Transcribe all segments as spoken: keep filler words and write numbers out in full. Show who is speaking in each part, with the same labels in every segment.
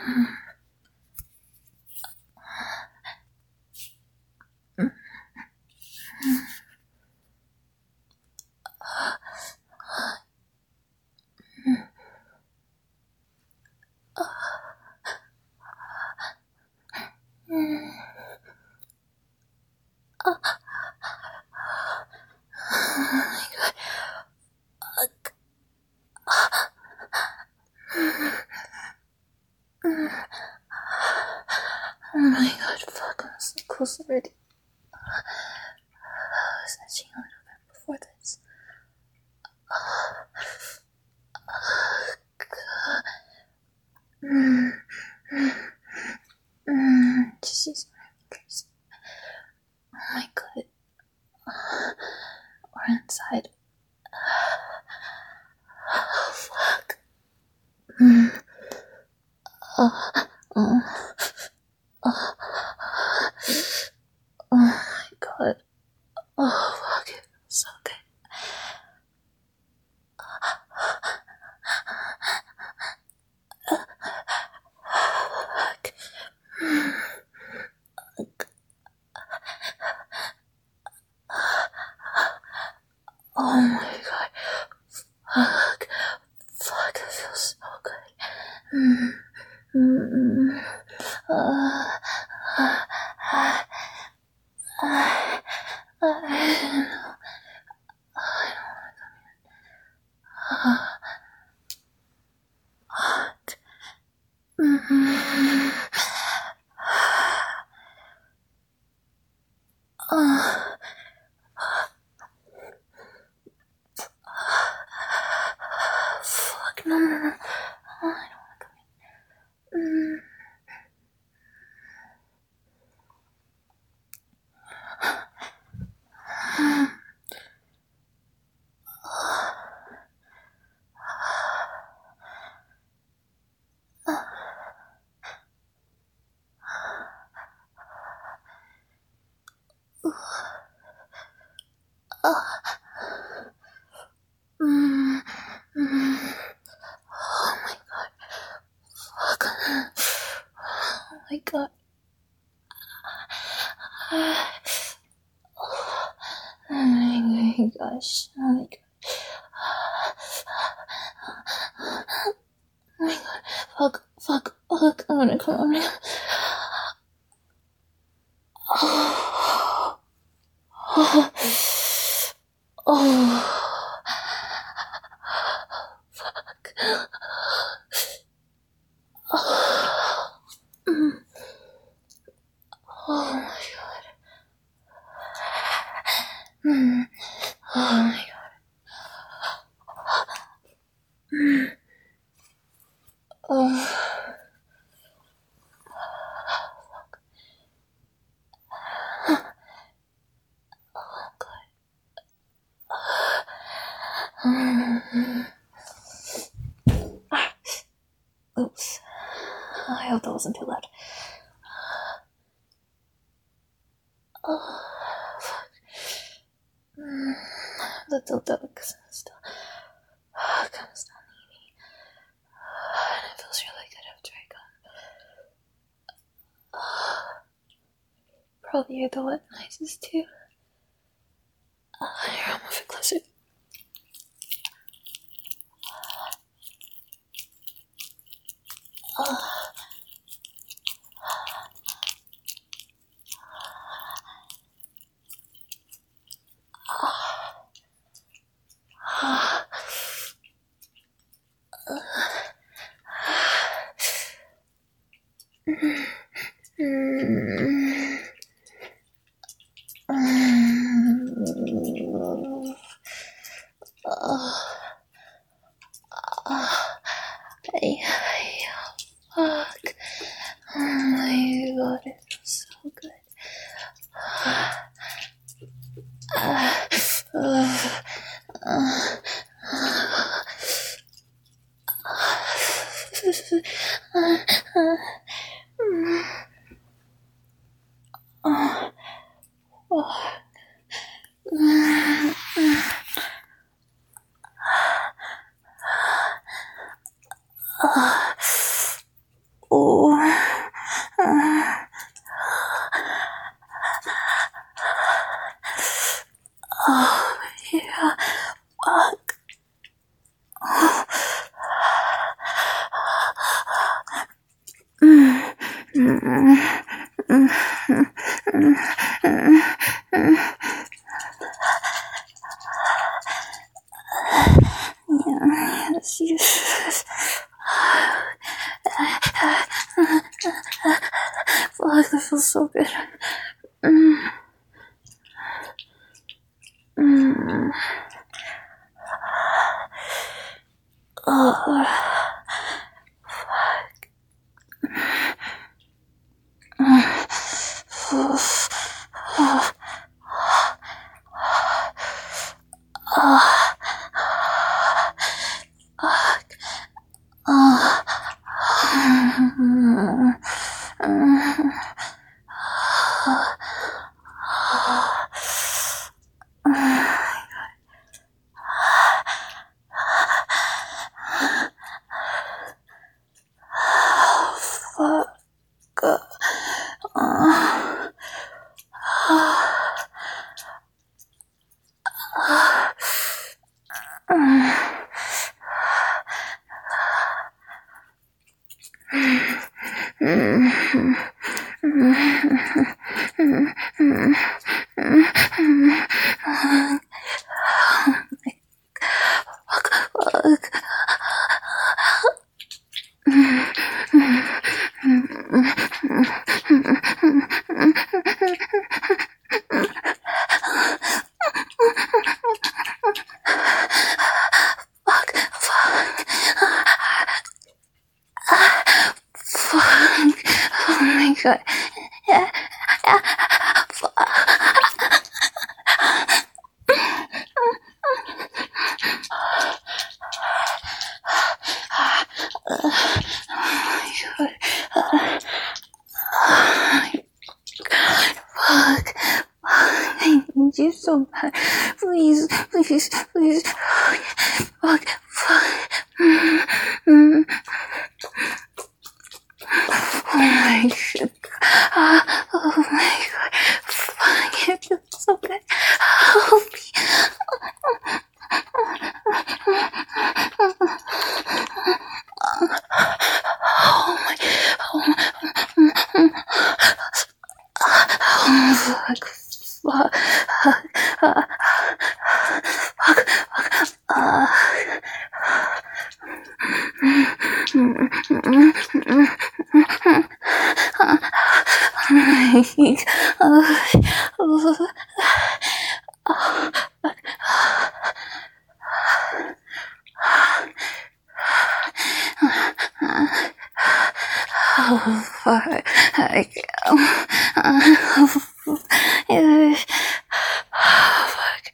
Speaker 1: Oh my god, fuck, I'm so close already. I was itching a little bit before this. Mm. Mm. She's crazy. Oh my god. We're inside. Oh fuck. Mm. Oh. Oh. Oh. Oh my god. Oh fuck, it feels so good. Fuck. Oh my god. Fuck. Fuck, it feels so good. Mm. Mm. Uh, uh, uh, uh, I don't know. I don't want to come in. Fuck. Mm. Uh. Fuck, no, no, no. I don't want to come in. Mm. Mm. Mm. Oh my god. Fuck. Oh my god. Oh my gosh. Oh my god. Oh my god. Fuck. Fuck. Fuck. I'm gonna come on. Oh. Oh. Oh. Fuck. Oh. Mm. Oh my god. Mm. Oh my god. Mm. Oh. Oh god. Mm. Ah. Oops. I hope that wasn't too loud. Oh, fuck. Mm. Little ducks still uh, kind of still needy. Uh, and it feels really good after I got. Uh, probably hear the wet noises too. Uh, here, I'll move it closer. Uh, Hey, hey, fuck. Oh my god, it feels so good. Uh, uh, uh, Oh. God. Yeah. Yeah. Fuck. I need you so bad. Please, please, please. Fuck. Fuck. Mm. Oh my god. Ah, oh my god. Fuck. It feels so good. Help me. Oh my. Oh, fuck. Fuck. Fuck. Fuck. Fuck. Oh, fuck. I can't. Fuck.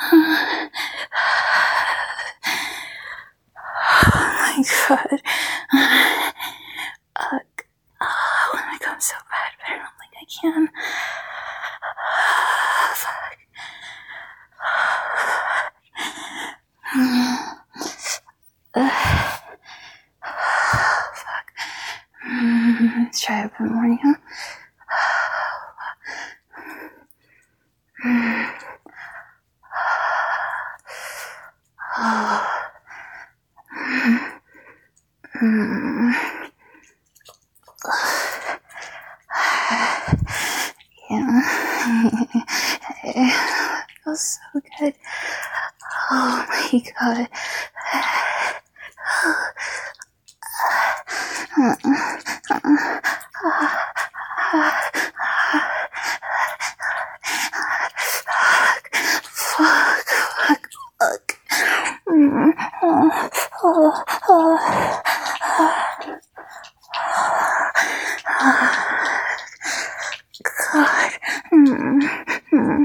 Speaker 1: Oh my god. Fuck. Oh, I want to come so bad, but I don't think I can. Fuck. Fuck. Let's try it one more, yeah? Yeah. It feels so good. Oh my god. Fuck, fuck, fuck. Mm. Oh, oh, oh. God. Mm. Mm.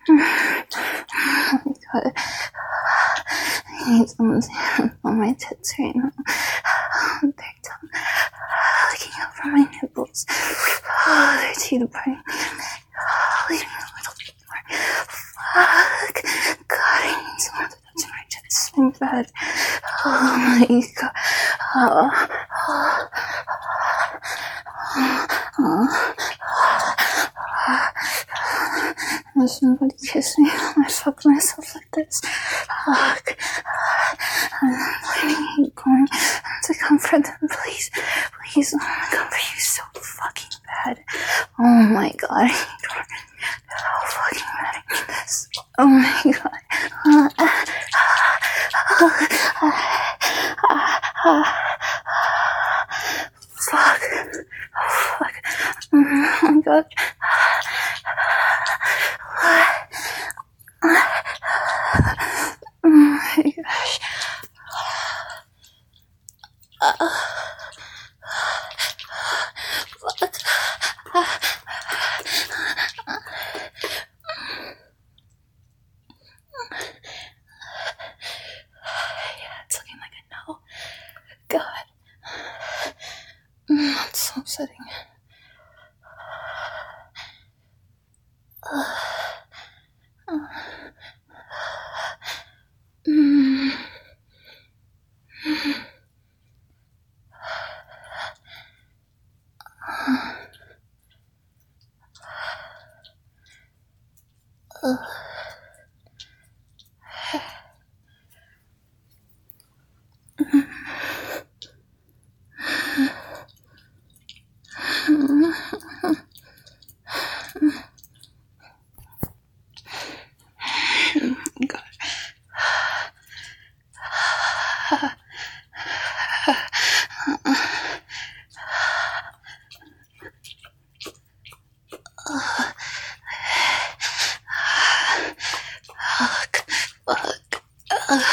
Speaker 1: Oh my god. I need someone's hand on my tits right now. Their tongue licking up from my nipples. Oh, their teeth burning. Oh, leave me a little bit more. Fuck. God, I need someone to touch my tits so bad. Oh my god. Oh, oh, oh, oh. Will somebody kiss me? I fuck myself like this. Fuck. I'm going to comfort them, please. Please, I want to comfort you so fucking bad. Oh my god. So fucking bad. I need this. Oh my god. Fuck. Fuck. Oh my god. Oh my gosh. Uh, fuck. Yeah, it's looking like a no. God. That's so upsetting. Uh, uh, mm, uh, God. Fuck. Fuck. Uh,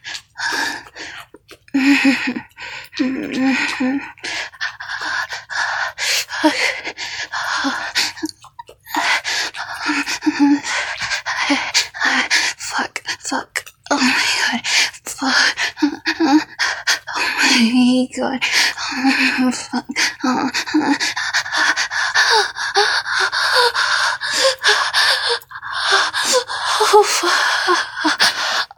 Speaker 1: Fuck. Fuck. Oh my god. Fuck. Oh my god. Oh, fuck. Oh. Oh, fuck.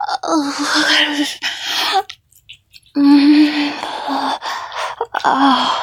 Speaker 1: Oh, mm. Oh.